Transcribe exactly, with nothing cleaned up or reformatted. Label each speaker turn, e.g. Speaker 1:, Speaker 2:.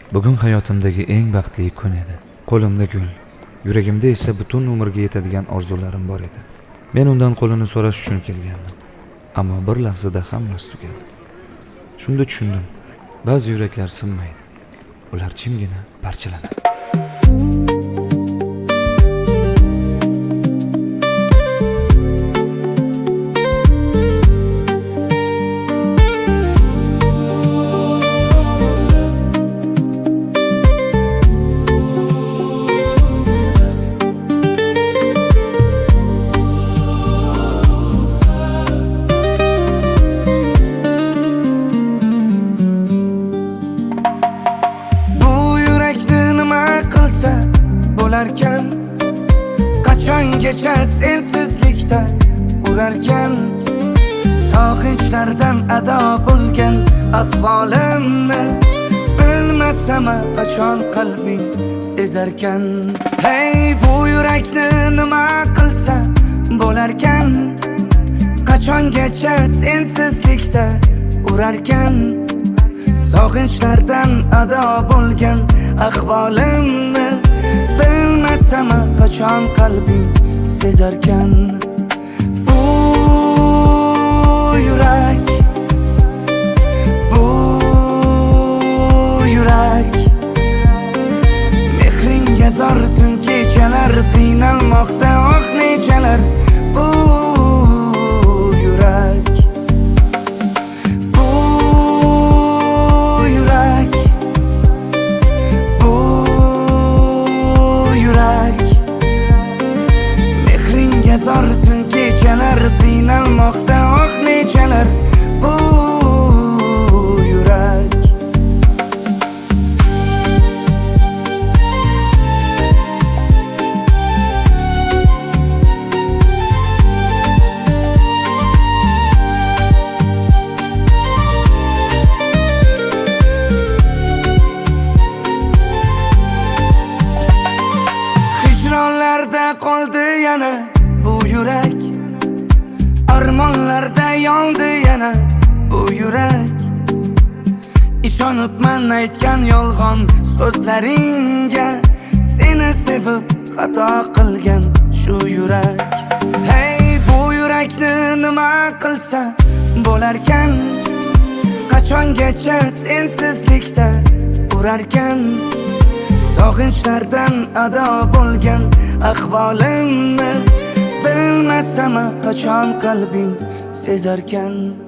Speaker 1: Bugun hayotimdagi eng baxtli kun edi. Qo'limda gul, yuragimda esa butun umrga yetadigan orzularim bor edi. Men undan qo'lini so'rash uchun kelgandim. Ammo bir lahzada hammasi tugadi. Shunda tushundim, ba'zi yuraklar sinmaydi. Ular jimgina parchalanadi.
Speaker 2: Bo'larkan qachongacha sensizlikda urarkan, sog'inchlardan ado bo'lgan ahvolimni bilmasam qachon qalbing sezarkan. Hey, bu yurakni nima qilsa bo'larkan, qachongacha sensizlikda urarkan, sog'inchlardan ado bo'lgan ahvolimni bilmasam qachon qalbing sezarkan. Bu yurak, bu yurak, mehringga zor tun kechalar qiynalmoqda oh nechalar. Bu yurak, bu yurak, bu yurak, mehringga zor tun kechalar qiynalmoqda oh nechalar. Bu yurak, hijronlarda qoldi yana bu yurak, armonlarda yondi yana bu yurak. Ishonibman aytgan yolg'on so'zlaringga, seni sevib xato qilgan shu yurak. Hey, bu yurakni nima qilsa bo'larkan, qachongacha sensizlikda urarkan, sog'inchlardan ado bo'lgan ahvolimni bilmasam qachon qalbing sezarkan.